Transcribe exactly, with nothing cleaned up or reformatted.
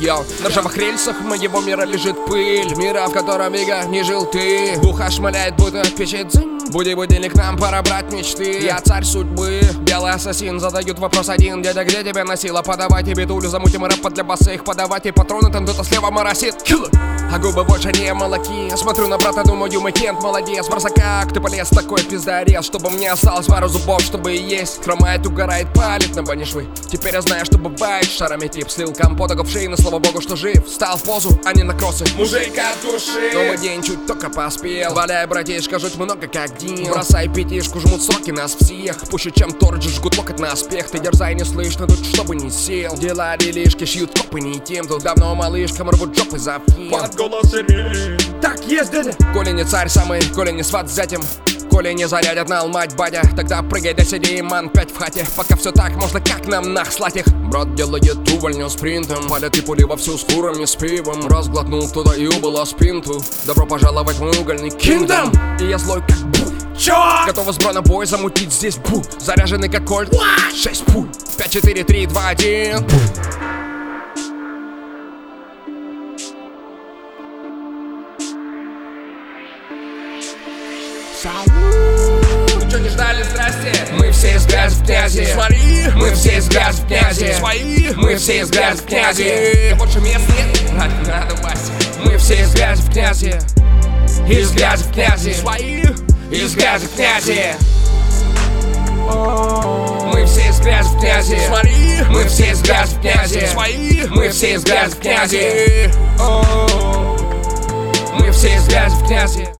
Йоу, на ржавых рельсах моего мира лежит пыль. Мира, в котором века не жил ты. Духа шмаляет, будто печет дзынь. Буди будильник, нам пора брать мечты. Я царь судьбы, белый ассасин. Задают вопрос один: дядя, где тебя носила? Подавай тебе тулю, замутим рэп для босых. Подавайте патроны, там кто-то слева моросит. А губы больше не молоки. Смотрю на брата, думаю, мы кент, молодец. Барса, как ты полез, такой пиздарез. Чтобы мне осталось пару зубов, чтобы есть. Хромает, угорает, палит на бане швы. Теперь я знаю, что бывает. Шарами тип слил компота в шеи, но слава богу, что жив. Встал в позу, а не на кроссы. Мужик от души. Новый день чуть только поспел. Валяй, братишка, жуть много как дин. Бросай пятишку, жмут сроки нас всех. Пуще, чем торджи, жгут локоть на успех. Ты дерзай, не слышно тут, чтобы не сел. Дела делишки, шьют копы не тем. Тут давно малышкам рвут жопы за фин. Так есть, дядя. Коля не царь самый, Коля не сват затем. Коля не зарядят на мать батя. Тогда прыгай до сиди, ман, пять в хате. Пока все так, можно как нам нахслать их. Брат делает увольню спринтом. Палят и пули вовсю с курами с пивом. Разглотнул кто-то и убыла спинту. Добро пожаловать в мой угольный кингдом. И я злой как бу. Чё? Готовы с бронебой замутить здесь бу. Заряженный как кольт. Шесть пуль. Пять, четыре, три, два, один. Ну чё, не ждали, здрасте? Мы все из грязи в князи. Свои. Мы все из грязи в князи. Свои. Мы все из грязи в князи. Больше мест нет, надо, надо, Вася. Мы все из грязи в князи. Из грязи в князи. Свои. Из грязи в князи. Мы все из грязи в князи. Свои. Мы все из грязи в князи. Свои. Мы все из грязи в князи. Мы все из грязи в князи.